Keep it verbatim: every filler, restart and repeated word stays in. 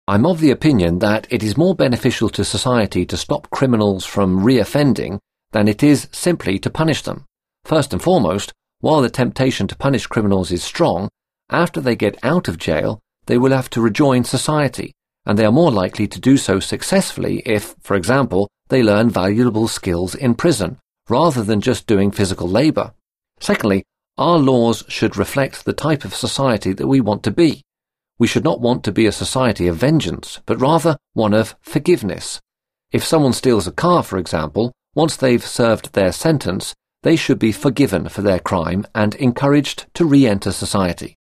I'm of the opinion that it is more beneficial to society to stop criminals from reoffending than it is simply to punish them. First and foremost, while the temptation to punish criminals is strong, after they get out of jail, they will have to rejoin society, and they are more likely to do so successfully if, for example, they learn valuable skills in prison, rather than just doing physical labour. Secondly, our laws should reflect the type of society that we want to be. We should not want to be a society of vengeance, but rather one of forgiveness. If someone steals a car, for example, once they've served their sentence, they should be forgiven for their crime and encouraged to re-enter society.